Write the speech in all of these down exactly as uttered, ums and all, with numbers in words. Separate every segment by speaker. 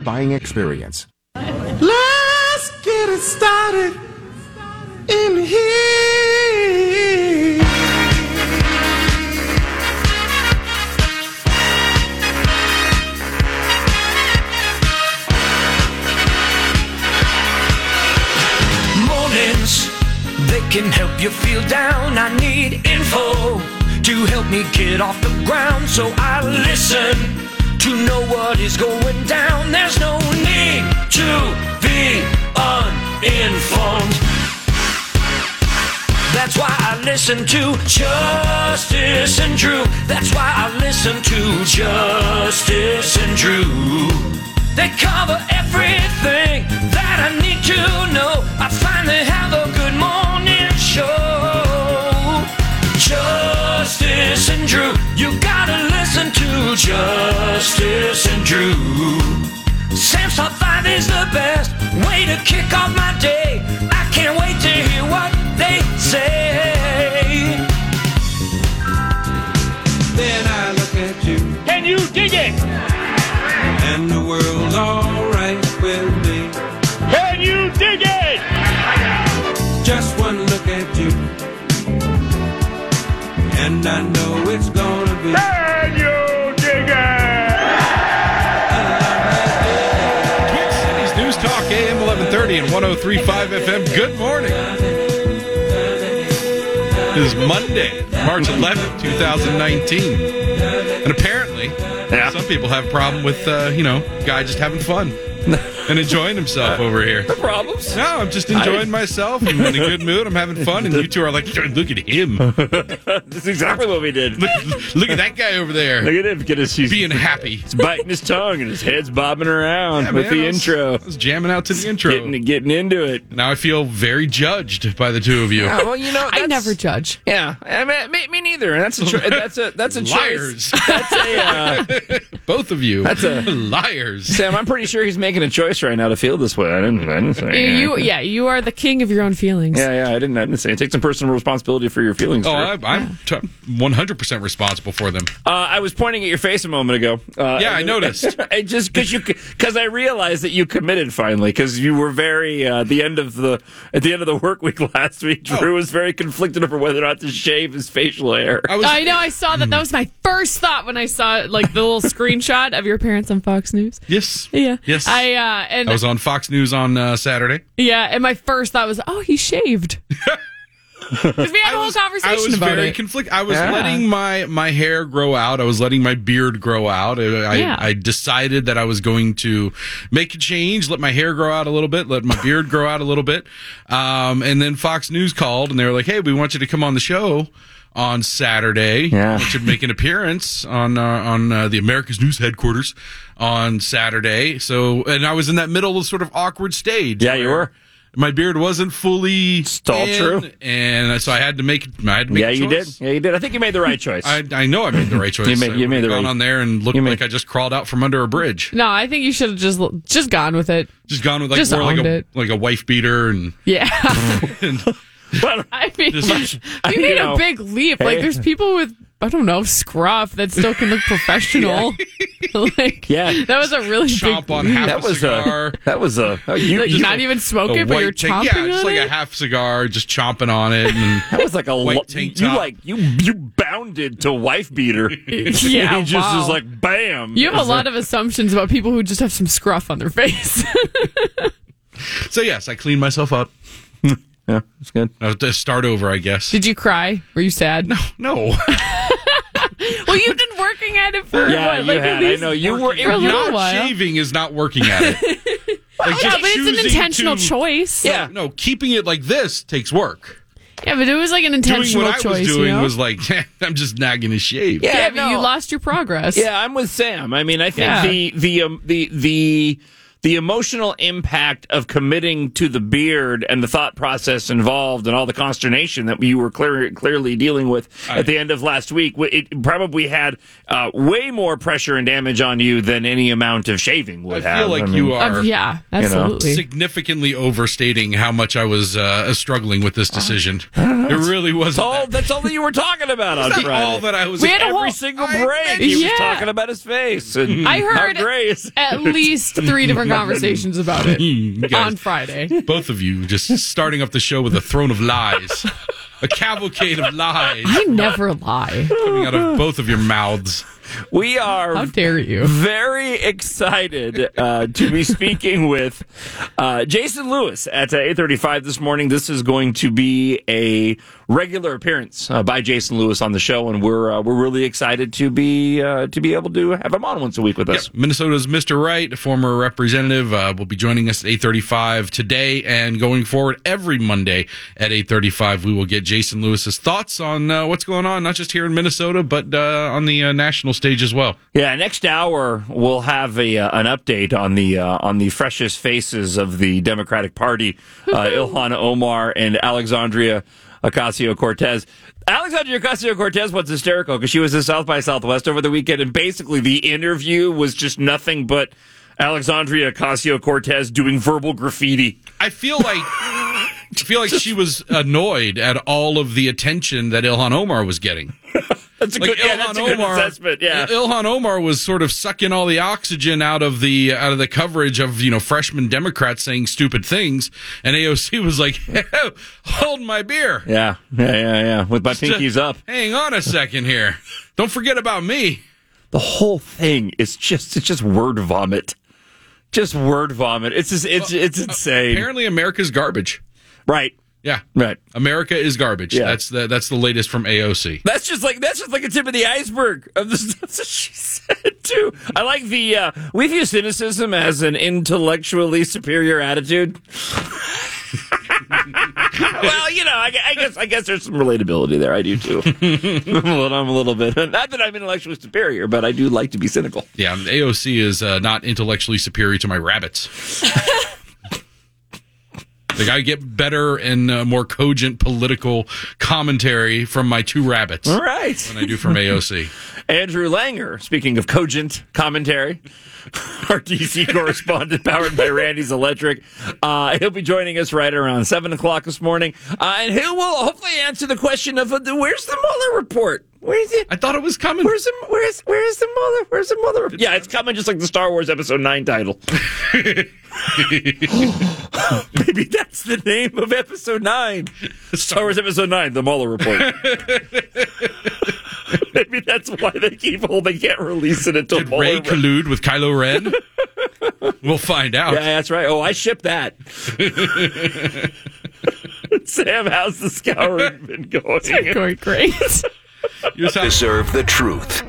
Speaker 1: buying experience.
Speaker 2: Let's get it started in here.
Speaker 3: Mornings, they can help you feel down. I need info to help me get off the ground, so I listen to know what is going down. There's no need to be uninformed. That's why I listen to Justice and Drew. That's why I listen to Justice and Drew. They cover everything that I need to know. I finally have a good morning show. Justice and Drew. You gotta listen to Justice and Drew. Sam's Top five is the best way to kick off my day. I can't wait to hear what they say.
Speaker 2: Then I look at you.
Speaker 4: Can you dig it?
Speaker 2: And the world's alright with me.
Speaker 4: Can you dig it?
Speaker 2: Just one look at you. And I know it's gonna be.
Speaker 4: Can you dig it?
Speaker 5: Twin Cities News Talk, A M eleven thirty and one oh three point five F M. Good morning. It is Monday, March eleventh, twenty nineteen. And apparently,
Speaker 6: Yeah.
Speaker 5: some people have a problem with, uh, you know, guy just having fun and enjoying himself over here.
Speaker 6: No problems.
Speaker 5: No, I'm just enjoying myself. I'm in a good mood. I'm having fun. And you two are like, look at him.
Speaker 6: That's exactly what we did.
Speaker 5: Look, look at that guy over there.
Speaker 6: Look at him. Get his, he's
Speaker 5: Being happy.
Speaker 6: He's biting his tongue and his head's bobbing around
Speaker 5: Yeah,
Speaker 6: with
Speaker 5: man,
Speaker 6: the
Speaker 5: I was-
Speaker 6: intro.
Speaker 5: I was jamming out to the intro.
Speaker 6: Getting, getting into it.
Speaker 5: Now I feel very judged by the two of you.
Speaker 6: Yeah, well, you know,
Speaker 7: I
Speaker 6: that's-
Speaker 7: never judge.
Speaker 6: Yeah, I mean, me, me neither. And that's a cho- that's a that's a
Speaker 5: Liars.
Speaker 6: choice. That's a uh,
Speaker 5: Both of you.
Speaker 6: That's a-
Speaker 5: liars.
Speaker 6: Sam. I'm pretty sure he's making a choice right now to feel this way. I didn't. I didn't say.
Speaker 7: You, you, yeah, you are the king of your own feelings.
Speaker 6: Yeah, yeah. I didn't. I didn't say. Take some personal responsibility for your feelings.
Speaker 5: Oh,
Speaker 6: Drew.
Speaker 5: I, I'm t- one hundred percent responsible for them.
Speaker 6: Uh, I was pointing at your face a moment ago. Uh,
Speaker 5: Yeah, I noticed.
Speaker 6: I just because you because I realized that you committed finally because you were very uh, at the end of the at the end of the work week last week. Drew
Speaker 5: Oh.
Speaker 6: was very conflicted over whether or not to shave his facial hair.
Speaker 5: I was.
Speaker 7: I know. I saw that. That was my first thought when I saw like the little screenshot of your parents on Fox News.
Speaker 5: yes.
Speaker 7: Yeah.
Speaker 5: Yes.
Speaker 7: I uh, and
Speaker 5: I was on Fox News on uh, Saturday.
Speaker 7: yeah, and my first thought was, oh, he shaved. Because we had a whole conversation
Speaker 5: I was
Speaker 7: about
Speaker 5: very
Speaker 7: it.
Speaker 5: conflicted. I was
Speaker 6: Yeah.
Speaker 5: letting my, my hair grow out. I was letting my beard grow out. I,
Speaker 7: Yeah.
Speaker 5: I decided that I was going to make a change, let my hair grow out a little bit, let my beard grow out a little bit. Um, and then Fox News called and they were like, hey, we want you to come on the show on Saturday.
Speaker 6: Yeah.
Speaker 5: We want you to make an appearance on uh, on uh, the America's News headquarters on Saturday. So, and I was in that middle sort of awkward stage.
Speaker 6: Yeah, you
Speaker 5: where
Speaker 6: were.
Speaker 5: My beard wasn't fully
Speaker 6: It's all
Speaker 5: in,
Speaker 6: true.
Speaker 5: and so I had to make. I had to make
Speaker 6: Yeah,
Speaker 5: a
Speaker 6: you
Speaker 5: choice.
Speaker 6: did. Yeah, you did. I think you made the right choice.
Speaker 5: I, I know I made the right choice.
Speaker 6: You made-
Speaker 5: I
Speaker 6: you made the
Speaker 5: would've gone
Speaker 6: right-
Speaker 5: on there and looked
Speaker 6: you made-
Speaker 5: like I just crawled out from under a bridge.
Speaker 7: No, I think you should have just just gone with it.
Speaker 5: Just gone with like
Speaker 7: Just
Speaker 5: more like
Speaker 7: owned
Speaker 5: a
Speaker 7: it.
Speaker 5: like a wife beater and.
Speaker 7: Yeah.
Speaker 5: and
Speaker 6: Well,
Speaker 7: I mean,
Speaker 5: Just-
Speaker 7: you
Speaker 6: you
Speaker 7: made
Speaker 6: know,
Speaker 7: a big leap. Like,
Speaker 6: hey.
Speaker 7: there's people with, I don't know, scruff that still can look professional. like,
Speaker 6: Yeah.
Speaker 7: that was a really
Speaker 5: chomp
Speaker 7: big
Speaker 5: on
Speaker 7: leap.
Speaker 5: half
Speaker 6: that
Speaker 5: a
Speaker 6: was
Speaker 5: cigar.
Speaker 6: a that was a oh, you,
Speaker 7: Like,
Speaker 6: you-
Speaker 7: not even smoke
Speaker 5: a
Speaker 7: it, but you're
Speaker 5: white tank-
Speaker 7: chomping
Speaker 5: yeah, just
Speaker 7: on
Speaker 5: like
Speaker 7: it?
Speaker 5: a half cigar, just chomping on it. And
Speaker 6: that was like a
Speaker 5: white
Speaker 6: lo-
Speaker 5: tank
Speaker 6: you
Speaker 5: top.
Speaker 6: like you you bounded to wife beater.
Speaker 7: Yeah,
Speaker 6: he just
Speaker 7: wow.
Speaker 6: is like bam.
Speaker 7: You have a lot of assumptions about people who just have some scruff on their face.
Speaker 5: so yes, I cleaned myself up.
Speaker 6: Yeah, it's good.
Speaker 5: I have to start over, I guess.
Speaker 7: Did you cry? Were you sad? No.
Speaker 5: no.
Speaker 7: Well, you've been working at it for
Speaker 6: Yeah,
Speaker 7: what,
Speaker 6: you
Speaker 7: like
Speaker 6: had.
Speaker 7: at least
Speaker 6: I know you were.
Speaker 7: for a little
Speaker 5: Not
Speaker 7: while.
Speaker 5: shaving is not working at it. Like,
Speaker 7: Yeah,
Speaker 5: just
Speaker 7: but it's an
Speaker 5: choosing
Speaker 7: intentional
Speaker 5: to-
Speaker 7: choice.
Speaker 6: Yeah.
Speaker 5: No, keeping it like this takes work.
Speaker 7: Yeah, but it was like an
Speaker 5: Doing
Speaker 7: intentional
Speaker 5: what I
Speaker 7: choice.
Speaker 5: was doing
Speaker 7: you know?
Speaker 5: was like, I'm just not going to shave.
Speaker 6: Yeah,
Speaker 7: yeah, but
Speaker 6: no.
Speaker 7: you lost your progress.
Speaker 6: Yeah, I'm with Sam. I mean, I think
Speaker 7: Yeah.
Speaker 6: the the um, the the the emotional impact of committing to the beard and the thought process involved and all the consternation that you were clear, clearly dealing with
Speaker 5: I,
Speaker 6: at the end of last week, it probably had uh, way more pressure and damage on you than any amount of shaving would
Speaker 5: I
Speaker 6: have.
Speaker 5: feel like
Speaker 6: I mean,
Speaker 5: you are
Speaker 7: Um, yeah, absolutely.
Speaker 5: significantly overstating how much I was uh, struggling with this decision. It really wasn't.
Speaker 6: That's all,
Speaker 5: that-
Speaker 6: that's all that you were talking about on
Speaker 5: That's
Speaker 6: Friday.
Speaker 5: all that I was.
Speaker 7: We had a
Speaker 6: Every
Speaker 7: whole-
Speaker 6: single
Speaker 5: I
Speaker 6: break,
Speaker 5: mentioned-
Speaker 6: he was
Speaker 7: Yeah.
Speaker 6: talking about his face. And
Speaker 7: I heard
Speaker 6: how gray is
Speaker 7: at least three different conversations about it
Speaker 5: You guys-
Speaker 7: on Friday.
Speaker 5: Both of you just starting up the show with a throne of lies, a cavalcade of lies
Speaker 7: I never lie.
Speaker 5: coming out of both of your mouths.
Speaker 6: We are
Speaker 7: How dare you?
Speaker 6: very excited uh, to be speaking with uh, Jason Lewis at uh, eight thirty-five this morning. This is going to be a regular appearance uh, by Jason Lewis on the show, and we're uh, we're really excited to be uh, to be able to have him on once a week with us.
Speaker 5: Yep. Minnesota's Mister Wright, a former representative, uh, will be joining us at eight thirty-five today, and going forward every Monday at eight thirty-five, we will get Jason Lewis's thoughts on uh, what's going on, not just here in Minnesota, but uh, on the uh, national stage as well.
Speaker 6: Yeah, next hour we'll have a uh, an update on the uh, on the freshest faces of the Democratic Party, uh, Ilhan Omar and Alexandria Ocasio-Cortez. Alexandria Ocasio-Cortez was hysterical because she was at South by Southwest over the weekend, and basically the interview was just nothing but Alexandria Ocasio-Cortez doing verbal graffiti.
Speaker 5: I feel like I feel like she was annoyed at all of the attention that Ilhan Omar was getting.
Speaker 6: That's a
Speaker 5: Like
Speaker 6: good, yeah, that's a good assessment. Yeah,
Speaker 5: Ilhan Omar was sort of sucking all the oxygen out of the out of the coverage of you know freshman Democrats saying stupid things, and A O C was like, "Hold my beer,
Speaker 6: yeah, yeah, yeah, yeah. With my pinkies up.
Speaker 5: Hang on a second here. Don't forget about me."
Speaker 6: The whole thing is just it's just word vomit, just word vomit. It's just it's it's insane.
Speaker 5: Apparently, America's garbage.
Speaker 6: Right,
Speaker 5: Yeah,
Speaker 6: right.
Speaker 5: America is garbage.
Speaker 6: Yeah.
Speaker 5: That's the that's the latest from A O C.
Speaker 6: That's just like that's just like a tip of the iceberg of the stuff that she said too. I like the uh, we view cynicism as an intellectually superior attitude. Well, you know, I, I guess I guess there's some relatability there. I do too. I'm, a little, I'm a little bit not that I'm intellectually superior, but I do like to be cynical.
Speaker 5: Yeah, A O C is uh, not intellectually superior to my rabbits. Like I get better and uh, more cogent political commentary from my two rabbits
Speaker 6: All right.
Speaker 5: than I do from A O C.
Speaker 6: Andrew Langer, speaking of cogent commentary, our D C correspondent powered by Randy's Electric. Uh, he'll be joining us right around seven o'clock this morning. Uh, and he will hopefully answer the question of uh, the, where's the Mueller report? Where is it?
Speaker 5: I thought it was coming.
Speaker 6: Where's the, where's, where's the Mueller? Where's the Mueller report? Yeah, it's coming just like the Star Wars Episode nine title. Maybe that's the name of Episode nine. Star Wars Episode nine, the Mueller report. Maybe that's why they keep holding. They can't release it until
Speaker 5: Did
Speaker 6: Mueller.
Speaker 5: Ray collude with Kylo Ren? We'll find out.
Speaker 6: Yeah, that's right. Oh, I ship that. Sam, how's the scouring been going?
Speaker 7: Going great.
Speaker 5: You sound-
Speaker 1: Deserve the truth.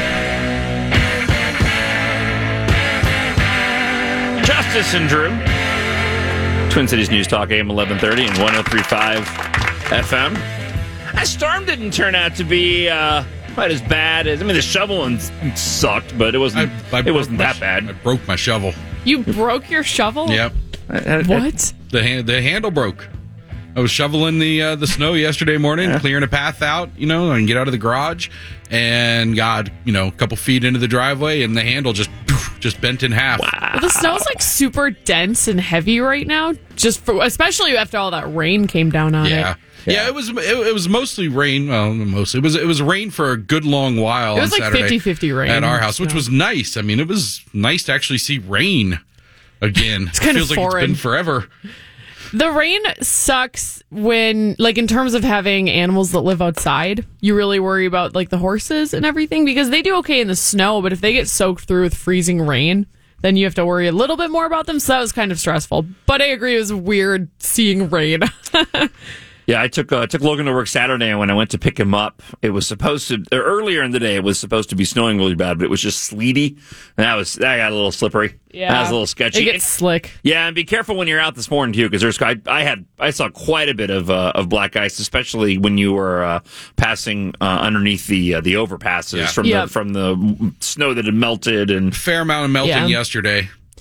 Speaker 6: Justice and Drew. Twin Cities News Talk, A M eleven thirty and one oh three point five F M. That storm didn't turn out to be uh, quite as bad as. I mean, the shoveling sucked, but it wasn't.
Speaker 5: I, I
Speaker 6: it
Speaker 5: broke
Speaker 6: wasn't
Speaker 5: my
Speaker 6: that
Speaker 5: sh-
Speaker 6: bad.
Speaker 5: I broke my shovel.
Speaker 7: You broke your shovel?
Speaker 5: Yep.
Speaker 7: What?
Speaker 5: The hand, the handle broke. I was shoveling the uh, the snow yesterday morning,
Speaker 6: Yeah.
Speaker 5: clearing a path out, you know, and get out of the garage, and got you know a couple feet into the driveway, and the handle just poof, just bent in half.
Speaker 7: Well, the snow's like super dense and heavy right now, just for, especially after all that rain came down on
Speaker 5: Yeah.
Speaker 7: it.
Speaker 5: Yeah, it was it, it was mostly rain. Well, mostly it was it was rain for a good long while.
Speaker 7: It was
Speaker 5: on
Speaker 7: like
Speaker 5: Saturday
Speaker 7: fifty-fifty rain
Speaker 5: at our house, which
Speaker 7: snow.
Speaker 5: was nice. I mean, it was nice to actually see rain again. It's
Speaker 7: kind of
Speaker 5: feels like it's
Speaker 7: foreign.
Speaker 5: been forever.
Speaker 7: The rain sucks when, like, in terms of having animals that live outside, you really worry about, like, the horses and everything because they do okay in the snow, but if they get soaked through with freezing rain, then you have to worry a little bit more about them. So that was kind of stressful. But I agree, it was weird seeing rain.
Speaker 6: Yeah, I took uh, took Logan to work Saturday, and when I went to pick him up, it was supposed to or earlier in the day. It was supposed to be snowing really bad, but it was just sleety, and that was that got a little slippery.
Speaker 7: Yeah.
Speaker 6: That was a little sketchy.
Speaker 7: It gets slick.
Speaker 6: Yeah, and be careful when you're out this morning too, because there's I, I had I saw quite a bit of uh, of black ice, especially when you were uh, passing uh, underneath the uh, the overpasses
Speaker 5: Yeah.
Speaker 6: from
Speaker 7: Yep.
Speaker 6: the from the snow that had melted and
Speaker 5: Fair amount of melting
Speaker 7: Yeah.
Speaker 5: yesterday.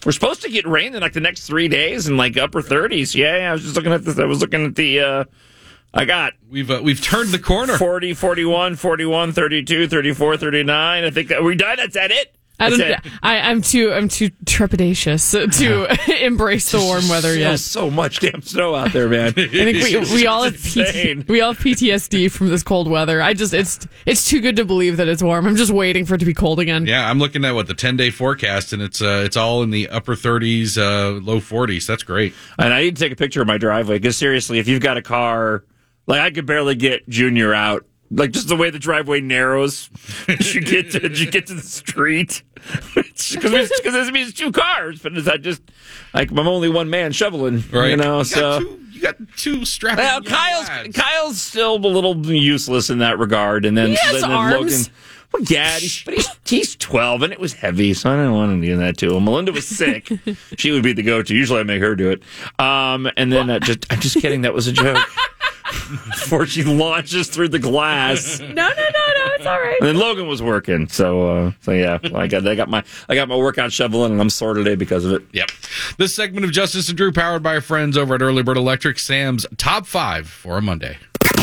Speaker 6: We're supposed to get rain in like the next three days in like upper thirties. Yeah, yeah, I was just looking at this. I was looking at the, uh, I got
Speaker 5: We've uh, we've turned the corner.
Speaker 6: forty, forty-one, forty-one, thirty-two, thirty-four, thirty-nine. I think that we done. That's that it?
Speaker 7: I
Speaker 6: That's
Speaker 7: don't.
Speaker 6: it.
Speaker 7: I, I'm too. I'm too trepidatious to embrace the warm weather
Speaker 6: There's
Speaker 7: yet.
Speaker 6: so much damn snow out there, man.
Speaker 7: I think we, we all have P T,
Speaker 6: insane.
Speaker 7: we all have P T S D from this cold weather. I just it's it's too good to believe that it's warm. I'm just waiting for it to be cold again.
Speaker 5: Yeah, I'm looking at what the ten day forecast, and it's uh, it's all in the upper thirties, uh, low forties. That's great.
Speaker 6: And I need to take a picture of my driveway because seriously, if you've got a car, like I could barely get Junior out. Like just the way the driveway narrows, as you get to as you get to the street, because this means two cars. But it's not just like I'm only one man shoveling,
Speaker 5: Right?
Speaker 6: you know.
Speaker 5: You got
Speaker 6: so
Speaker 5: two, you got two strapping.
Speaker 6: well,
Speaker 5: young
Speaker 6: Kyle's
Speaker 5: lads.
Speaker 6: Kyle's still a little useless in that regard, and then,
Speaker 7: He has
Speaker 6: then, then
Speaker 7: arms.
Speaker 6: Logan. Well, yeah, he's, but he's, he's twelve, and it was heavy, so I didn't want to do that to him. Melinda was sick; she would be the go-to. Usually, I make her do it. Um, and then uh, just I'm just kidding. That was a joke. Before she launches through the glass,
Speaker 7: No, no, no, no. It's all right.
Speaker 6: and then Logan was working, so uh, so yeah, I got I got my I got my workout shovel in, and I'm sore today because of it.
Speaker 5: Yep. This segment of Justice and Drew, powered by our friends over at Early Bird Electric, Sam's top five for a Monday.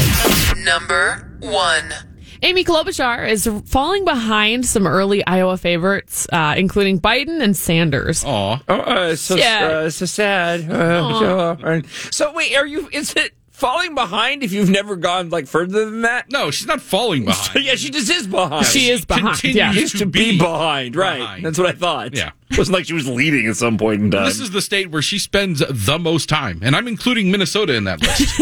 Speaker 1: Number one.
Speaker 7: Amy Klobuchar is falling behind some early Iowa favorites, uh, including Biden and Sanders.
Speaker 5: Aw.
Speaker 6: Oh, uh, so
Speaker 7: Yeah.
Speaker 6: uh, so sad. Uh, so, uh, so wait, are you? Is it falling behind if you've never gone like further than that?
Speaker 5: No, she's not falling behind.
Speaker 6: Yeah, she just is behind.
Speaker 7: She is behind.
Speaker 5: continues
Speaker 7: Yeah.
Speaker 6: used to be behind, right?
Speaker 5: behind.
Speaker 6: That's what I thought.
Speaker 5: Yeah.
Speaker 6: It wasn't like she was leading at some point in time.
Speaker 5: This is the state where she spends the most time, and I'm including Minnesota in that list.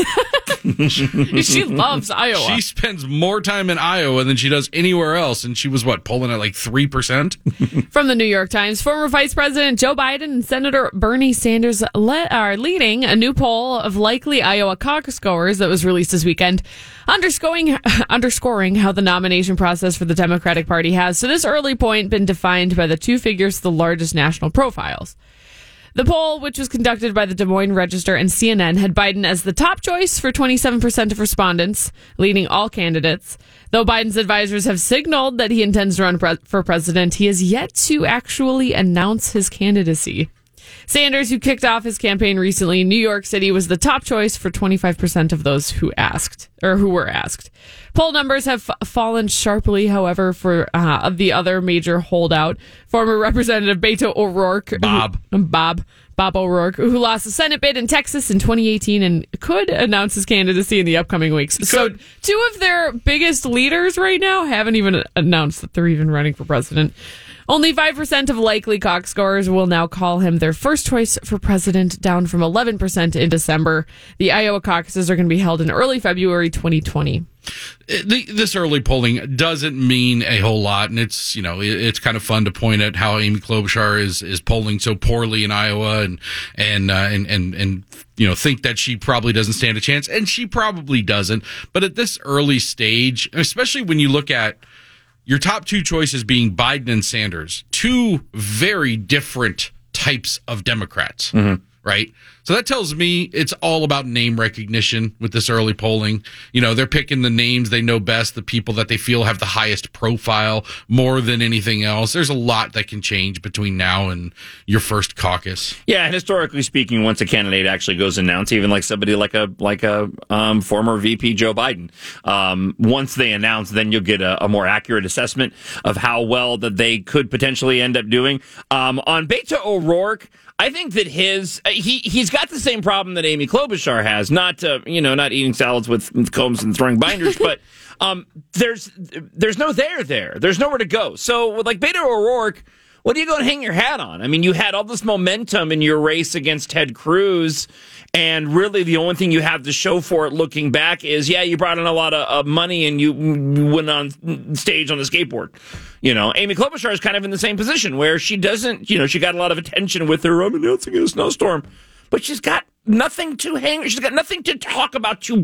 Speaker 7: She loves Iowa.
Speaker 5: She spends more time in Iowa than she does anywhere else, and she was, what, polling at like three percent?
Speaker 7: From the New York Times, former Vice President Joe Biden and Senator Bernie Sanders le- are leading a new poll of likely Iowa caucus goers that was released this weekend, underscoring underscoring how the nomination process for the Democratic Party has, to this early point, been defined by the two figures with the largest national profiles. The poll, which was conducted by the Des Moines Register and C N N, had Biden as the top choice for twenty-seven percent of respondents, leading all candidates. Though Biden's advisors have signaled that he intends to run pre- for president, he has yet to actually announce his candidacy. Sanders, who kicked off his campaign recently in New York City, was the top choice for twenty-five percent of those who asked, or who were asked. Poll numbers have f- fallen sharply, however, for uh, of the other major holdout, former Representative Beto O'Rourke.
Speaker 5: Bob.
Speaker 7: Who, Bob. Bob O'Rourke, who lost a Senate bid in Texas in twenty eighteen and could announce his candidacy in the upcoming weeks. So two of their biggest leaders right now haven't even announced that they're even running for president. Only five percent of likely caucus goers will now call him their first choice for president, down from eleven percent in December. The Iowa caucuses are going to be held in early February twenty twenty.
Speaker 5: The, this early polling doesn't mean a whole lot, and it's, you know, it, it's kind of fun to point at how Amy Klobuchar is is polling so poorly in Iowa, and and uh, and and and you know, think that she probably doesn't stand a chance, and she probably doesn't. But at this early stage, especially when you look at your top two choices being Biden and Sanders, two very different types of Democrats,
Speaker 6: Mm-hmm.
Speaker 5: right? So that tells me it's all about name recognition with this early polling. You know, they're picking the names they know best, the people that they feel have the highest profile more than anything else. There's a lot that can change between now and your first caucus.
Speaker 6: Yeah, and historically speaking, once a candidate actually goes announced, even like somebody like a like a um, former V P Joe Biden, um, once they announce, then you'll get a, a more accurate assessment of how well that they could potentially end up doing. Um, on Beto O'Rourke, I think that his he he's got the same problem that Amy Klobuchar has. Not uh, you know not eating salads with, with combs and throwing binders, but um, there's there's no there there. There's nowhere to go. So with like Beto O'Rourke, what are you going to hang your hat on? I mean, you had all this momentum in your race against Ted Cruz, and really the only thing you have to show for it looking back is, yeah, you brought in a lot of, of money and you, you went on stage on a skateboard. You know, Amy Klobuchar is kind of in the same position where she doesn't, you know, she got a lot of attention with her, I'm announcing in a snowstorm, but she's got nothing to hang, she's got nothing to talk about to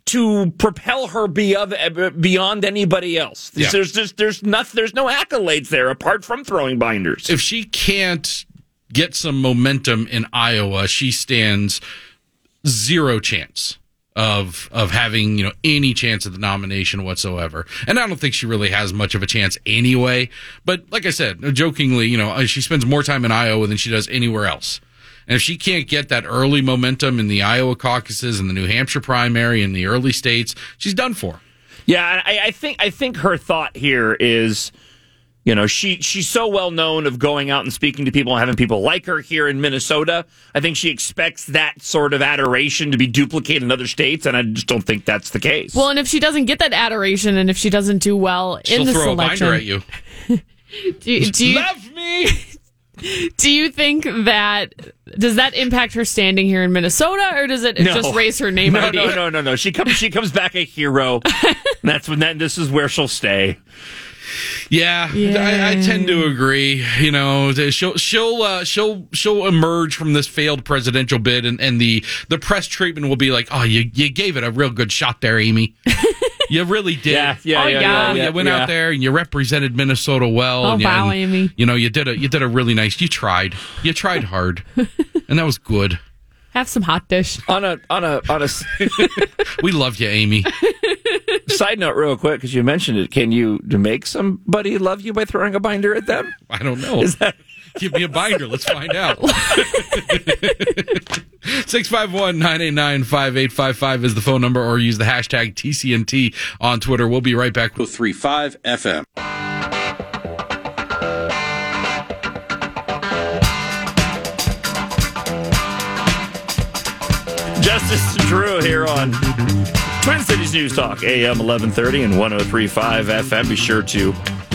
Speaker 6: to propel her beyond, beyond anybody else.
Speaker 5: Yeah.
Speaker 6: There's just, there's nothing, there's no accolades there apart from throwing binders.
Speaker 5: If she can't get some momentum in Iowa, she stands zero chance of of having, you know, any chance of the nomination whatsoever. And I don't think she really has much of a chance anyway. But like I said, jokingly, you know, she spends more time in Iowa than she does anywhere else. And if she can't get that early momentum in the Iowa caucuses and the New Hampshire primary and the early states, she's done for.
Speaker 6: Yeah, I, I think I think her thought here is, you know, she she's so well known of going out and speaking to people and having people like her here in Minnesota. I think she expects that sort of adoration to be duplicated in other states, and I just don't think that's the case.
Speaker 7: Well, and if she doesn't get that adoration, and if she doesn't do well
Speaker 5: She'll
Speaker 7: in the
Speaker 5: throw
Speaker 7: selection,
Speaker 5: a binder at you.
Speaker 7: do, you- do you
Speaker 5: Love me.
Speaker 7: do you think that does that impact her standing here in Minnesota, or does it
Speaker 6: No.
Speaker 7: just raise her name
Speaker 6: no,
Speaker 7: I D?
Speaker 6: no, no, no, no. She comes she comes back a hero. And that's when that this is where she'll stay.
Speaker 5: Yeah,
Speaker 7: Yeah.
Speaker 5: I, I tend to agree. You know, she'll she'll uh, she'll she'll emerge from this failed presidential bid, and, and the the press treatment will be like, "Oh, you you gave it a real good shot there, Amy. You really did.
Speaker 6: Yeah, yeah,
Speaker 7: Oh,
Speaker 6: yeah,
Speaker 7: yeah.
Speaker 6: yeah,
Speaker 5: you went
Speaker 6: yeah.
Speaker 5: out there and you represented Minnesota well.
Speaker 7: Oh,
Speaker 5: and you,
Speaker 7: wow,
Speaker 5: and,
Speaker 7: Amy.
Speaker 5: You know, you did a you did a really nice. You tried. You tried hard, and that was good.
Speaker 7: Have some hot dish.
Speaker 6: On a on a on a s-
Speaker 5: We love you, Amy.
Speaker 6: side note, real quick, because you mentioned it, can you make somebody love you by throwing a binder at them?
Speaker 5: I don't know.
Speaker 6: Is that
Speaker 5: Give me a binder. Let's find out. six five one, nine eight nine, five eight five five is the phone number, or use the hashtag T C N T on Twitter. We'll be right back.
Speaker 8: three five F M.
Speaker 6: Justice Drew here on Twin Cities News Talk, A M eleven thirty and one oh three point five F M. Be sure to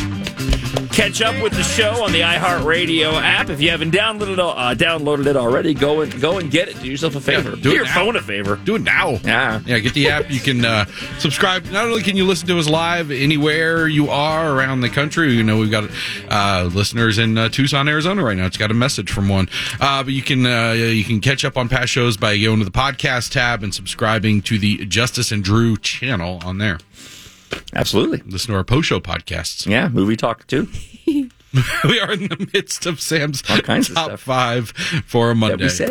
Speaker 6: catch up with the show on the iHeartRadio app. If you haven't downloaded uh, downloaded it already, go and go and get it. Do yourself a favor.
Speaker 5: Yeah, do
Speaker 6: do
Speaker 5: it
Speaker 6: your
Speaker 5: now.
Speaker 6: phone a favor.
Speaker 5: Do it now.
Speaker 6: Yeah.
Speaker 5: Yeah, get the app. You can uh, subscribe. Not only can you listen to us live anywhere you are around the country, you know, we've got uh, listeners in uh, Tucson, Arizona right now. It's got a message from one. Uh, but you can uh, you can catch up on past shows by going to the podcast tab and subscribing to the Justice and Drew channel on there.
Speaker 6: Absolutely.
Speaker 5: Listen to our post show podcasts.
Speaker 6: Yeah, movie talk too.
Speaker 5: We are in the midst of Sam's
Speaker 6: All kinds of
Speaker 5: top
Speaker 6: stuff.
Speaker 5: five for a
Speaker 6: That
Speaker 5: Monday.
Speaker 6: we say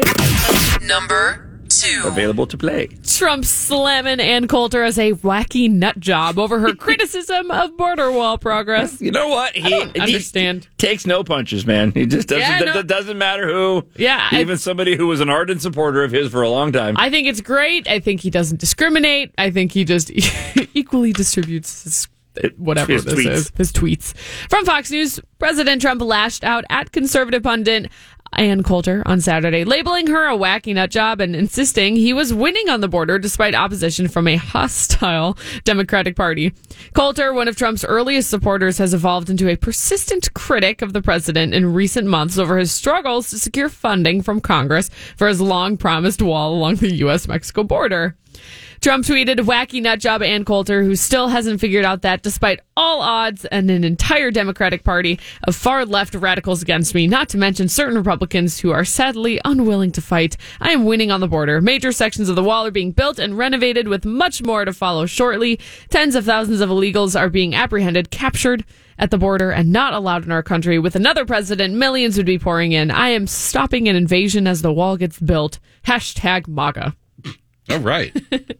Speaker 1: Number two.
Speaker 6: available to play.
Speaker 7: Trump slamming Ann Coulter as a wacky nut job over her criticism of border wall progress.
Speaker 6: You know what? He, he
Speaker 7: understand.
Speaker 6: takes no punches, man. He just doesn't.
Speaker 7: Yeah, no.
Speaker 6: It doesn't matter who.
Speaker 7: Yeah, I-
Speaker 6: even somebody who was an ardent supporter of his for a long time.
Speaker 7: I think it's great. I think he doesn't discriminate. I think he just equally distributes his whatever
Speaker 6: His
Speaker 7: this
Speaker 6: tweets.
Speaker 7: is, his tweets. From Fox News, President Trump lashed out at conservative pundit Ann Coulter on Saturday, labeling her a wacky nut job and insisting he was winning on the border despite opposition from a hostile Democratic Party. Coulter, one of Trump's earliest supporters, has evolved into a persistent critic of the president in recent months over his struggles to secure funding from Congress for his long-promised wall along the U S Mexico border. Trump tweeted, wacky nut job Ann Coulter, who still hasn't figured out that despite all odds and an entire Democratic Party of far left radicals against me, not to mention certain Republicans who are sadly unwilling to fight, I am winning on the border. Major sections of the wall are being built and renovated with much more to follow shortly. Tens of thousands of illegals are being apprehended, captured at the border, and not allowed in our country. With another president, millions would be pouring in. I am stopping an invasion as the wall gets built. Hashtag MAGA.
Speaker 5: All right.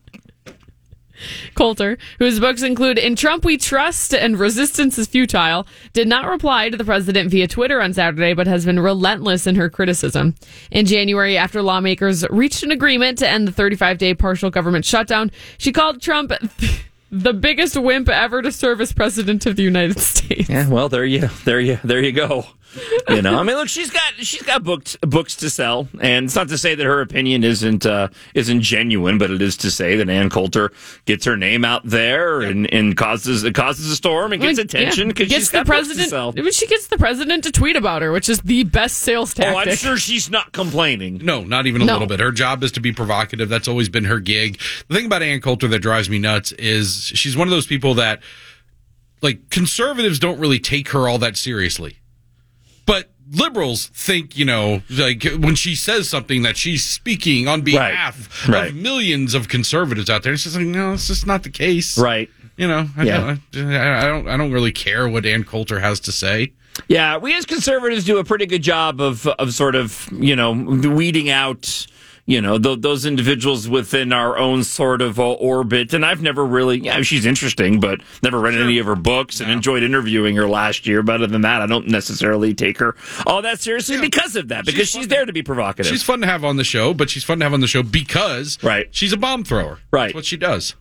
Speaker 7: Coulter, whose books include In Trump We Trust and Resistance is Futile, did not reply to the president via Twitter on Saturday, but has been relentless in her criticism. In January, after lawmakers reached an agreement to end the thirty-five day partial government shutdown, she called Trump the biggest wimp ever to serve as president of the United States.
Speaker 6: Yeah, well, there you, there you, there you go. You know, I mean, look, she's got she's got booked, books to sell, and it's not to say that her opinion isn't uh, isn't genuine, but it is to say that Ann Coulter gets her name out there and, and causes it causes a storm and gets
Speaker 7: Like,
Speaker 6: attention
Speaker 7: yeah,
Speaker 6: because
Speaker 7: gets
Speaker 6: she's
Speaker 7: the
Speaker 6: got books to
Speaker 7: president.
Speaker 6: sell.
Speaker 7: I mean, she gets the president to tweet about her, which is the best sales
Speaker 6: Oh,
Speaker 7: tactic.
Speaker 6: I'm sure she's not complaining.
Speaker 5: No, not even a
Speaker 7: No.
Speaker 5: little bit. Her job is to be provocative. That's always been her gig. The thing about Ann Coulter that drives me nuts is she's one of those people that, like, conservatives don't really take her all that seriously. But liberals think, you know, like when she says something that she's speaking on behalf
Speaker 6: Right.
Speaker 5: of millions of conservatives out there. It's just like, no, it's just not the case.
Speaker 6: Right.
Speaker 5: You know, I,
Speaker 6: Yeah.
Speaker 5: don't, I don't, I don't really care what Ann Coulter has to say.
Speaker 6: Yeah, we as conservatives do a pretty good job of of sort of, you know, weeding out, you know, th- those individuals within our own sort of uh, orbit. And I've never really, yeah, she's interesting, but never read any of her books and enjoyed interviewing her last year. But other than that, I don't necessarily take her all that seriously
Speaker 5: Yeah.
Speaker 6: because of that, because
Speaker 5: She's
Speaker 6: she's,
Speaker 5: fun.
Speaker 6: there to be provocative.
Speaker 5: She's fun to have on the show, but she's fun to have on the show because
Speaker 6: Right.
Speaker 5: she's a bomb thrower.
Speaker 6: Right.
Speaker 5: That's what she does.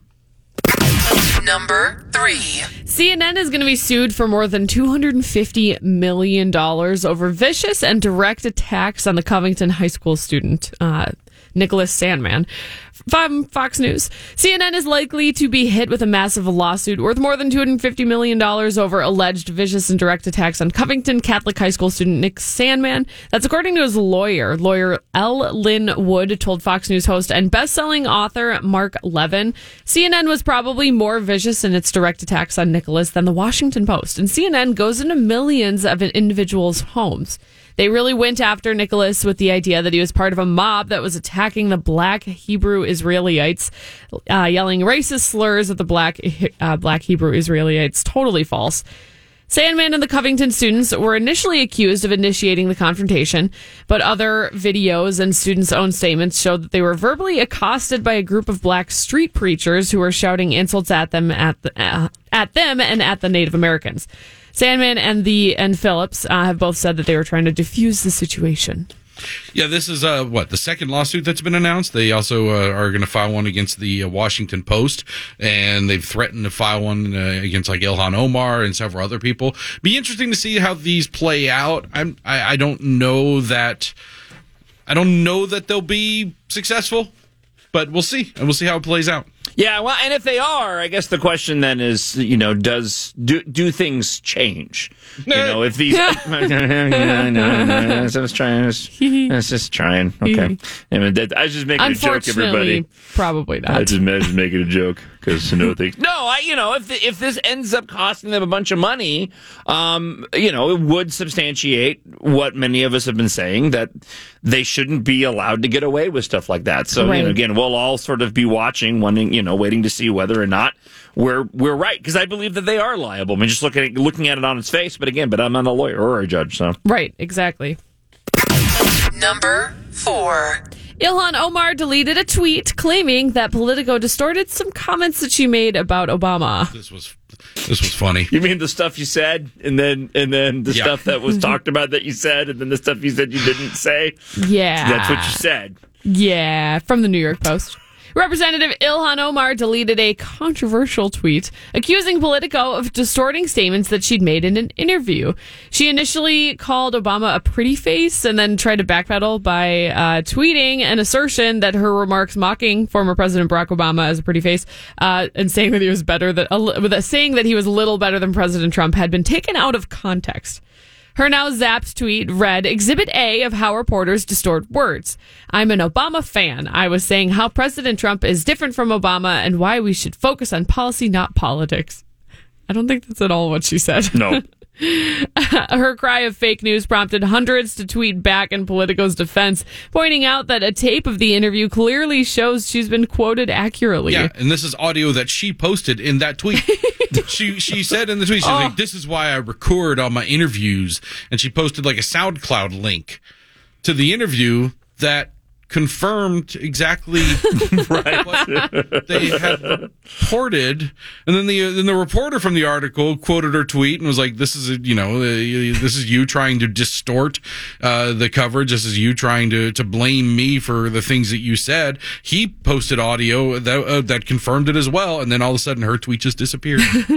Speaker 1: Number three.
Speaker 7: C N N is going to be sued for more than two hundred fifty million dollars over vicious and direct attacks on the Covington High School student, uh, Nicholas Sandman. From Fox News, C N N is likely to be hit with a massive lawsuit worth more than two hundred fifty million dollars over alleged vicious and direct attacks on Covington Catholic High School student Nick Sandman. That's according to his lawyer. Lawyer L. Lynn Wood told Fox News host and best-selling author Mark Levin, C N N was probably more vicious in its direct attacks on Nicholas than the Washington Post. And C N N goes into millions of individuals' homes. They really went after Nicholas with the idea that he was part of a mob that was attacking the black Hebrew Israelites, uh, yelling racist slurs at the black uh, black Hebrew Israelites. Totally false. Sandman and the Covington students were initially accused of initiating the confrontation, but other videos and students' own statements showed that they were verbally accosted by a group of black street preachers who were shouting insults at them at the, uh, at them and at the Native Americans. Sandman and the and Phillips uh, have both said that they were trying to defuse the situation.
Speaker 5: Yeah, this is uh, what the second lawsuit that's been announced. They also uh, are going to file one against the uh, Washington Post, and they've threatened to file one uh, against like Ilhan Omar and several other people. Be interesting to see how these play out. I'm I, I don't know that I don't know that they'll be successful, but we'll see, and we'll see how it plays out.
Speaker 6: Yeah, well, and if they are, I guess the question then is, you know, does do do things change? You know, if these, I was just trying, I was just trying. Okay, I, mean, that, I was just making a joke, everybody.
Speaker 7: Unfortunately, probably not.
Speaker 6: I just, I was just making a joke because no things. No, I, you know, if if this ends up costing them a bunch of money, um, you know, it would substantiate what many of us have been saying, that they shouldn't be allowed to get away with stuff like that. So,
Speaker 7: Right.
Speaker 6: you know, again, we'll all sort of be watching, wanting, you know, waiting to see whether or not we're we're right, because I believe that they are liable. I mean, just looking at, looking at it on its face. But again, but I'm not a lawyer or a judge, so
Speaker 7: Right, exactly.
Speaker 1: Number four.
Speaker 7: Ilhan Omar deleted a tweet claiming that Politico distorted some comments that she made about Obama.
Speaker 5: This was this was funny.
Speaker 6: you mean the stuff you said, and then and then the
Speaker 5: Yeah.
Speaker 6: stuff that was talked about that you said, and then the stuff you said you didn't say.
Speaker 7: Yeah.
Speaker 6: That's what you said.
Speaker 7: Yeah, from the New York Post. Representative Ilhan Omar deleted a controversial tweet accusing Politico of distorting statements that she'd made in an interview. She initially called Obama a pretty face and then tried to backpedal by uh, tweeting an assertion that her remarks mocking former President Barack Obama as a pretty face uh, and saying that he was better than uh, saying that he was a little better than President Trump had been taken out of context. Her now zapped tweet read, Exhibit A of how reporters distort words. I'm an Obama fan. I was saying how President Trump is different from Obama and why we should focus on policy, not politics. I don't think that's at all what she said.
Speaker 6: No.
Speaker 7: Her cry of fake news prompted hundreds to tweet back in Politico's defense, pointing out that a tape of the interview clearly shows she's been quoted accurately.
Speaker 5: Yeah, and this is audio that she posted in that tweet. she she said in the tweet, she's
Speaker 7: Oh.
Speaker 5: like, "This is why I record all my interviews," and she posted like a SoundCloud link to the interview that confirmed exactly
Speaker 6: Right.
Speaker 5: what they had reported, and then the then the reporter from the article quoted her tweet and was like, "This is a, you know uh, this is you trying to distort uh, the coverage. This is you trying to to blame me for the things that you said." He posted audio that uh, that confirmed it as well, and then all of a sudden her tweet just disappeared.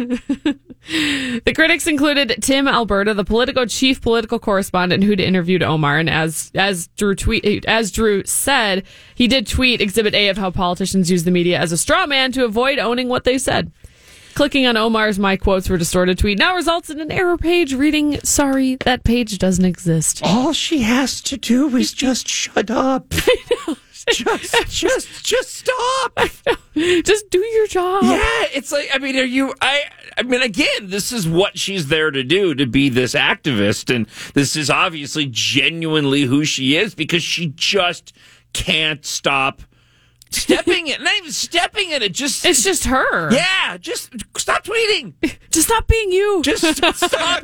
Speaker 7: The critics included Tim Alberta, the Politico chief political correspondent who'd interviewed Omar, and as as Drew tweet as Drew said, he did tweet Exhibit A of how politicians use the media as a straw man to avoid owning what they said. Clicking on Omar's "My quotes were distorted" tweet now results in an error page reading, "Sorry, that page doesn't exist."
Speaker 6: All she has to do is just shut up. Just, just, just stop.
Speaker 7: Just do your job.
Speaker 6: Yeah, it's like, I mean, are you, I, I mean, again, this is what she's there to do, to be this activist. And this is obviously genuinely who she is, because she just can't stop stepping it, not even stepping in it, just
Speaker 7: It's just her.
Speaker 6: yeah, just stop tweeting.
Speaker 7: Just stop being you.
Speaker 6: Just stop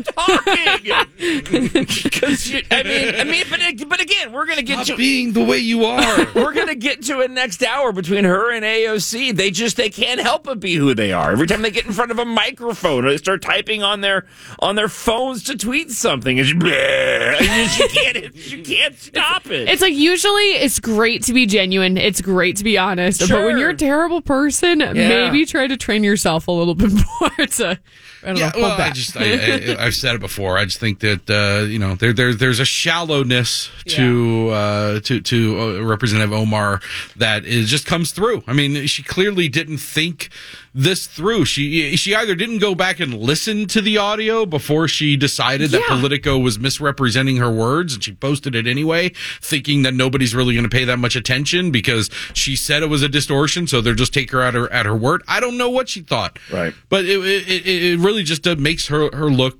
Speaker 6: talking. Because I mean, I mean, but but again, we're gonna get
Speaker 5: Stop
Speaker 6: to
Speaker 5: being the way you are.
Speaker 6: we're gonna get to it next hour between her and A O C. They just they can't help but be who they are. Every time they get in front of a microphone or they start typing on their on their phones to tweet something, it's bleh, and she can't she can't stop it.
Speaker 7: It's like usually it's great to be genuine. It's great to be honest. But when
Speaker 6: Sure.
Speaker 7: you're a terrible person, maybe try to train yourself a little bit more to. I don't
Speaker 5: Yeah,
Speaker 7: know, pull
Speaker 5: well, I
Speaker 7: back.
Speaker 5: just I, I, I've said it before. I just think that uh, you know there, there there's a shallowness to uh, to to uh, Representative Omar that is just comes through. I mean, she clearly didn't think this through. She she either didn't go back and listen to the audio before she decided that
Speaker 7: Yeah.
Speaker 5: Politico was misrepresenting her words, and she posted it anyway, thinking that nobody's really going to pay that much attention because she said it was a distortion, so they'll just take her at her at her word. I don't know what she thought,
Speaker 6: Right.
Speaker 5: But it it, it really just uh, makes her her look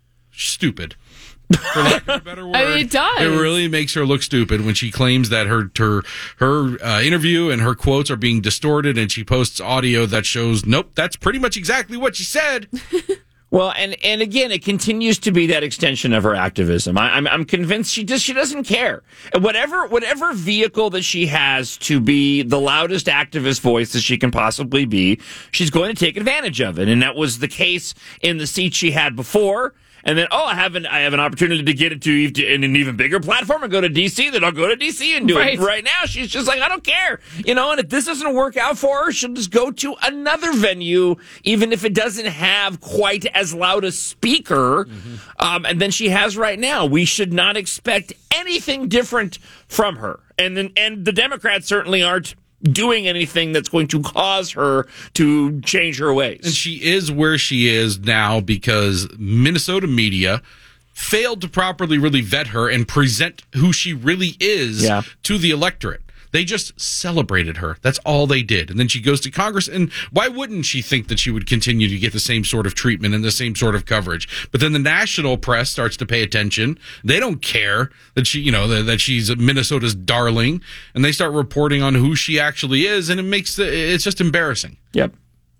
Speaker 5: stupid. For lack of a better word,
Speaker 7: I mean, it does.
Speaker 5: It really makes her look stupid when she claims that her her her uh, interview and her quotes are being distorted, and she posts audio that shows, nope, that's pretty much exactly what she said.
Speaker 6: Well, and, and again, it continues to be that extension of her activism. I, I'm I'm convinced she just she doesn't care. And whatever whatever vehicle that she has to be the loudest activist voice that she can possibly be, she's going to take advantage of it. And that was the case in the seat she had before. And then, oh, I have an I have an opportunity to get it to in an even bigger platform and go to D C. Then I'll go to D C and do
Speaker 7: Right.
Speaker 6: it. Right now, she's just like, I don't care, you know. And if this doesn't work out for her, she'll just go to another venue, even if it doesn't have quite as loud a speaker.
Speaker 5: Mm-hmm.
Speaker 6: Um, and then she has right now. We should not expect anything different from her. And then, and the Democrats certainly aren't doing anything that's going to cause her to change her ways.
Speaker 5: And she is where she is now because Minnesota media failed to properly really vet her and present who she really is
Speaker 6: Yeah.
Speaker 5: to the electorate. They just celebrated her. That's all they did. And then she goes to Congress, and why wouldn't she think that she would continue to get the same sort of treatment and the same sort of coverage? But then the national press starts to pay attention. They don't care that she, you know, that, that she's Minnesota's darling, and they start reporting on who she actually is, and it makes the, it's just embarrassing.
Speaker 6: Yep.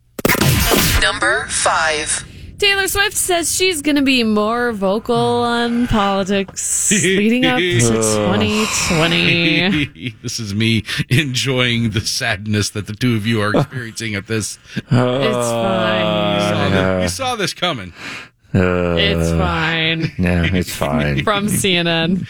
Speaker 1: Number five.
Speaker 7: Taylor Swift says she's going to be more vocal on politics leading up to twenty twenty.
Speaker 5: This is me enjoying the sadness that the two of you are experiencing at this.
Speaker 7: It's fine.
Speaker 5: You saw this coming.
Speaker 7: It's fine.
Speaker 6: No, it's fine.
Speaker 7: From C N N.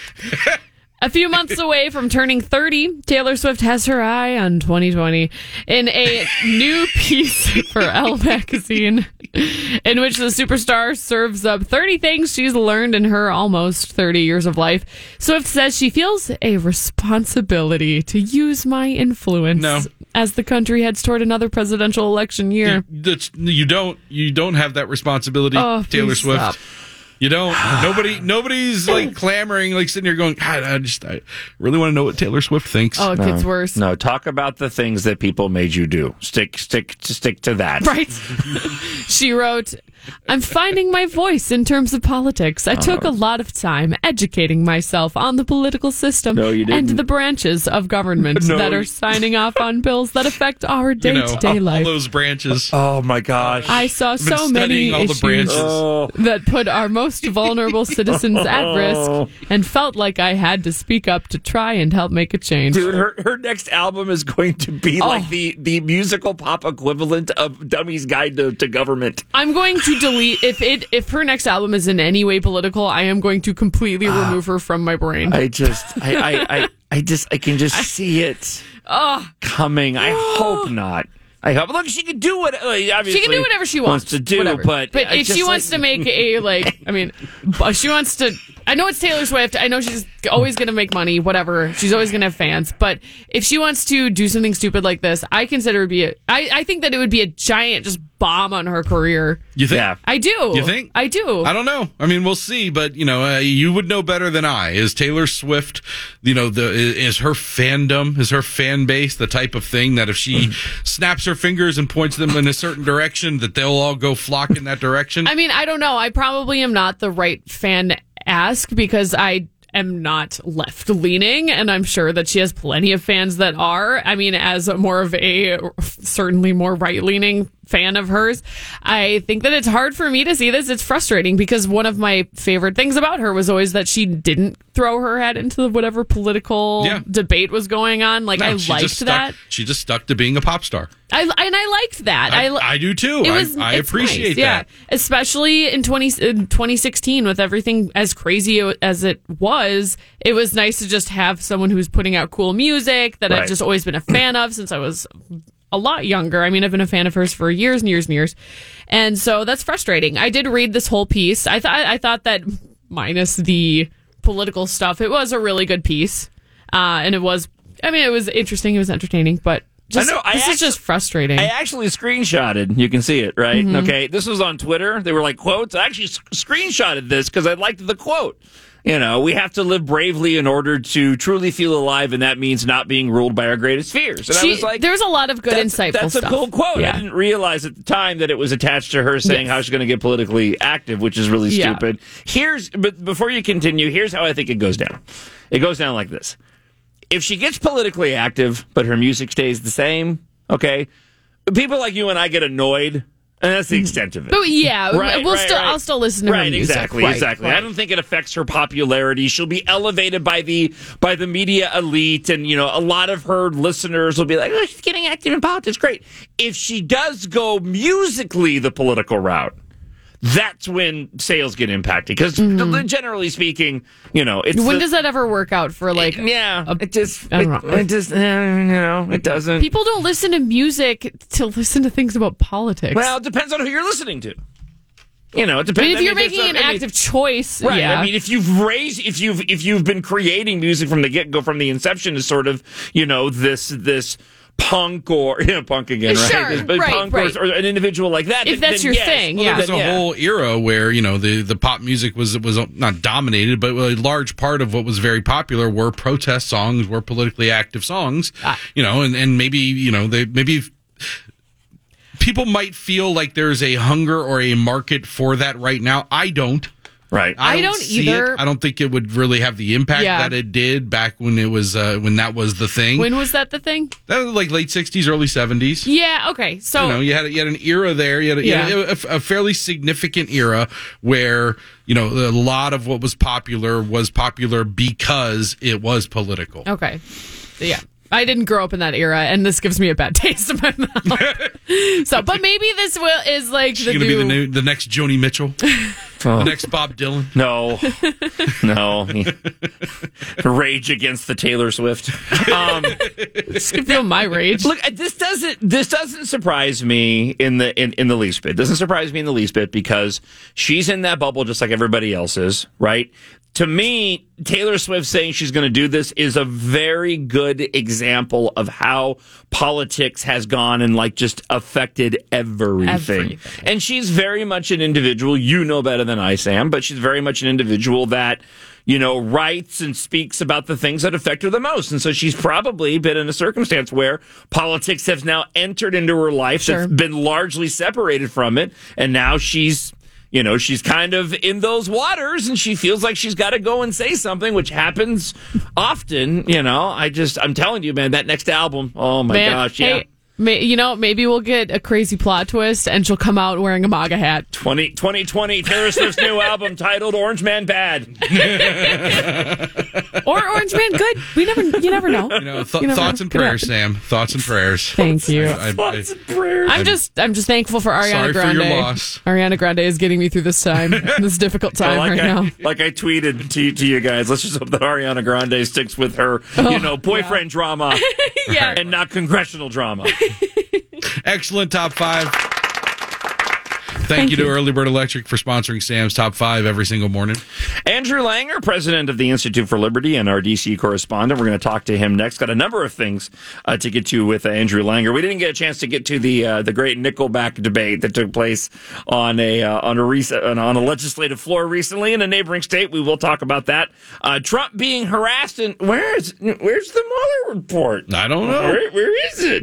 Speaker 7: A few months away from turning thirty, Taylor Swift has her eye on twenty twenty in a new piece for Elle magazine, in which the superstar serves up thirty things she's learned in her almost thirty years of life. Swift says she feels a responsibility to use my influence
Speaker 5: No.
Speaker 7: as the country heads toward another presidential election year.
Speaker 5: You, that's- you don't. You don't have that responsibility,
Speaker 7: Oh,
Speaker 5: Taylor
Speaker 7: please
Speaker 5: Swift.
Speaker 7: stop.
Speaker 5: You don't. Nobody. Nobody's like clamoring, like sitting here going, God, I just, I really want to know what Taylor Swift thinks.
Speaker 7: Oh, it gets worse.
Speaker 6: No, talk about the things that people made you do. Stick, stick, stick to that.
Speaker 7: Right. She wrote, I'm finding my voice in terms of politics. I took a lot of time educating myself on the political system
Speaker 6: No, you
Speaker 7: and
Speaker 6: didn't.
Speaker 7: the branches of government
Speaker 6: No,
Speaker 7: that are
Speaker 6: you-
Speaker 7: signing off on bills that affect our
Speaker 5: you know,
Speaker 7: day-to-day
Speaker 5: all,
Speaker 7: life.
Speaker 5: all those branches.
Speaker 6: Oh my gosh.
Speaker 7: I saw
Speaker 5: I've been
Speaker 7: so many
Speaker 5: studying all the
Speaker 7: issues
Speaker 5: branches.
Speaker 6: Oh.
Speaker 7: that put our most vulnerable citizens at risk and felt like I had to speak up to try and help make a change.
Speaker 6: Dude, her, her next album is going to be
Speaker 7: Oh.
Speaker 6: like the, the musical pop equivalent of Dummy's Guide to, to Government.
Speaker 7: I'm going to delete if it if her next album is in any way political, I am going to completely remove her from my brain.
Speaker 6: I just, I, I, I, I just, I can just see it coming. I hope not. I hope. Look, she can do what. Uh, obviously
Speaker 7: She can do whatever she wants,
Speaker 6: to do,
Speaker 7: whatever.
Speaker 6: but
Speaker 7: but
Speaker 6: I
Speaker 7: if she
Speaker 6: just,
Speaker 7: wants
Speaker 6: like-
Speaker 7: to make a like, I mean, if she wants to. I know it's Taylor Swift. I know she's always going to make money. Whatever. She's always going to have fans. But if she wants to do something stupid like this, I consider it would be. A, I I think that it would be a giant just bomb on her career.
Speaker 5: You think?
Speaker 6: Yeah.
Speaker 7: I do.
Speaker 5: You think?
Speaker 7: I do.
Speaker 5: I don't know. I mean, we'll see. But you know, uh, you would know better than I. Is Taylor Swift, you know, the is, is her fandom, is her fan base the type of thing that if she snaps her fingers and points them in a certain direction, that they'll all go flock in that direction?
Speaker 7: I mean, I don't know. I probably am not the right fan to ask because I am not left leaning, and I'm sure that she has plenty of fans that are. I mean, as more of a certainly more right leaning fan of hers, I think that it's hard for me to see this. It's frustrating because one of my favorite things about her was always that she didn't throw her head into whatever political
Speaker 5: Yeah.
Speaker 7: debate was going on. Like,
Speaker 5: No,
Speaker 7: I
Speaker 5: she
Speaker 7: liked
Speaker 5: just stuck,
Speaker 7: that.
Speaker 5: She just stuck to being a pop star.
Speaker 7: I, and I liked that.
Speaker 5: I,
Speaker 7: I,
Speaker 5: I do too.
Speaker 7: it
Speaker 5: I,
Speaker 7: was,
Speaker 5: I
Speaker 7: it's
Speaker 5: appreciate
Speaker 7: nice, yeah.
Speaker 5: that.
Speaker 7: Especially in twenty, in twenty sixteen with everything as crazy as it was, it was nice to just have someone who's putting out cool music that
Speaker 6: Right.
Speaker 7: I've just always been a fan of since I was a lot younger. I mean, I've been a fan of hers for years and years and years. And so that's frustrating. I did read this whole piece. I thought I thought that minus the political stuff, it was a really good piece. Uh, and it was, I mean, it was interesting. It was entertaining, but just,
Speaker 6: I know, I
Speaker 7: this
Speaker 6: actu-
Speaker 7: is just frustrating.
Speaker 6: I actually screenshotted. You can see it, right?
Speaker 7: Mm-hmm.
Speaker 6: Okay. This was on Twitter. They were like quotes. I actually sc- screenshotted this because I liked the quote. You know, we have to live bravely in order to truly feel alive, and that means not being ruled by our greatest fears. And
Speaker 7: She-
Speaker 6: I was like,
Speaker 7: there's a lot of good,
Speaker 6: that's,
Speaker 7: insightful
Speaker 6: that's
Speaker 7: stuff.
Speaker 6: a cool quote.
Speaker 7: Yeah.
Speaker 6: I didn't realize at the time that it was attached to her saying
Speaker 7: Yes.
Speaker 6: how she's going to get politically active, which is really
Speaker 7: Yeah.
Speaker 6: stupid. Here's, but before you continue, here's how I think it goes down. It goes down like this. If she gets politically active, but her music stays the same, okay, people like you and I get annoyed. And that's the extent of it.
Speaker 7: But yeah,
Speaker 6: Right,
Speaker 7: we'll
Speaker 6: right,
Speaker 7: still
Speaker 6: right.
Speaker 7: I'll still listen to
Speaker 6: right,
Speaker 7: her music.
Speaker 6: Exactly,
Speaker 7: Right,
Speaker 6: exactly.
Speaker 7: right.
Speaker 6: I don't think it affects her popularity. She'll be elevated by the by the media elite, and you know, a lot of her listeners will be like, "Oh, she's getting active in politics." Great. If she does go musically the political route, that's when sales get impacted. Because generally speaking, you know, it's
Speaker 7: Mm-hmm. When
Speaker 6: the-
Speaker 7: does that ever work out for like?
Speaker 6: yeah,
Speaker 7: a-
Speaker 6: it just
Speaker 7: I don't
Speaker 6: it,
Speaker 7: know.
Speaker 6: it just uh, you know it doesn't.
Speaker 7: People don't listen to music to listen to things about politics.
Speaker 6: Well, it depends on who you're listening to. You know, it
Speaker 7: I
Speaker 6: depends.
Speaker 7: mean, if you're
Speaker 6: there's
Speaker 7: making
Speaker 6: some-
Speaker 7: an
Speaker 6: I mean-
Speaker 7: active choice,
Speaker 6: Right.
Speaker 7: yeah.
Speaker 6: I mean, if you've raised, if you've, if you've been creating music from the get go, from the inception, is sort of, you know, this, this punk or, you know, punk again, right?
Speaker 7: Sure,
Speaker 6: This- but
Speaker 7: right,
Speaker 6: punk
Speaker 7: right.
Speaker 6: Or, or an individual like that.
Speaker 7: If
Speaker 6: then-
Speaker 7: that's
Speaker 6: then
Speaker 7: your
Speaker 6: yes.
Speaker 7: thing,
Speaker 6: Well,
Speaker 7: yeah.
Speaker 5: There's
Speaker 6: then
Speaker 5: a
Speaker 6: yeah.
Speaker 5: whole era where, you know, the, the pop music was was not dominated, but a large part of what was very popular were protest songs, were politically active songs.
Speaker 7: Ah.
Speaker 5: You know, and, and maybe, you know, they maybe people might feel like there's a hunger or a market for that right now. I don't.
Speaker 6: Right.
Speaker 7: I don't
Speaker 5: see
Speaker 7: either.
Speaker 5: It. I don't think it would really have the impact
Speaker 7: Yeah.
Speaker 5: that it did back when it was uh, when that was the thing.
Speaker 7: when was that the thing?
Speaker 5: That was like late sixties, early seventies.
Speaker 7: Yeah. Okay. So
Speaker 5: You know, you had you had an era there. You had, a, you had
Speaker 7: Yeah.
Speaker 5: a, a fairly significant era where you know a lot of what was popular was popular because it was political.
Speaker 7: okay. Yeah. I didn't grow up in that era, and this gives me a bad taste in my mouth. So, but maybe this will is like
Speaker 5: She's
Speaker 7: the
Speaker 5: gonna
Speaker 7: new,
Speaker 5: be the new, the next Joni Mitchell, the next Bob Dylan.
Speaker 6: No, no. Rage against the Taylor Swift. Um,
Speaker 7: This could feel my rage.
Speaker 6: Look, this doesn't this doesn't surprise me in the in, in the least bit. It doesn't surprise me in the least bit because she's in that bubble just like everybody else is, right? To me, Taylor Swift saying she's going to do this is a very good example of how politics has gone and like just affected everything.
Speaker 7: Everything.
Speaker 6: And she's very much an individual. You know better than I, Sam, but she's very much an individual that, you know, writes and speaks about the things that affect her the most. And so she's probably been in a circumstance where politics has now entered into her life
Speaker 7: Sure.
Speaker 6: that's been largely separated from it. And now she's, you know, she's kind of in those waters and she feels like she's got to go and say something, which happens often. You know, I just, I'm telling you, man, that next album, oh my
Speaker 7: Man,
Speaker 6: gosh, yeah.
Speaker 7: hey, may, you know, maybe we'll get a crazy plot twist, and she'll come out wearing a MAGA hat.
Speaker 6: twenty twenty, Taylor Swift's new album titled Orange Man Bad.
Speaker 7: Or Orange Man good. We never, you never know.
Speaker 5: You know, th-
Speaker 7: You never
Speaker 5: thoughts
Speaker 7: know.
Speaker 5: and
Speaker 7: Could
Speaker 5: prayers,
Speaker 7: happen.
Speaker 5: Sam. Thoughts and prayers.
Speaker 7: Thank you.
Speaker 5: I, I, I,
Speaker 7: I'm just, I'm just thankful for Ariana
Speaker 5: Sorry for
Speaker 7: Grande.
Speaker 5: your loss.
Speaker 7: Ariana Grande is getting me through this time, this difficult time
Speaker 6: like
Speaker 7: right
Speaker 6: I,
Speaker 7: now.
Speaker 6: Like I tweeted to, to you guys, let's just hope that Ariana Grande sticks with her, you know, boyfriend drama
Speaker 7: Yeah.
Speaker 6: and not congressional drama.
Speaker 5: excellent top five. Thank,
Speaker 7: Thank
Speaker 5: you to
Speaker 7: you.
Speaker 5: Early Bird Electric for sponsoring Sam's Top five every single morning.
Speaker 6: Andrew Langer, president of the Institute for Liberty and our D C correspondent. We're going to talk to him next. Got a number of things uh, to get to with uh, Andrew Langer. We didn't get a chance to get to the uh, the great Nickelback debate that took place on a uh, on a rec- on a legislative floor recently in a neighboring state. We will talk about that. Uh, Trump being harassed, and where is where's the Mueller report?
Speaker 5: I don't know.
Speaker 6: Where, where is it?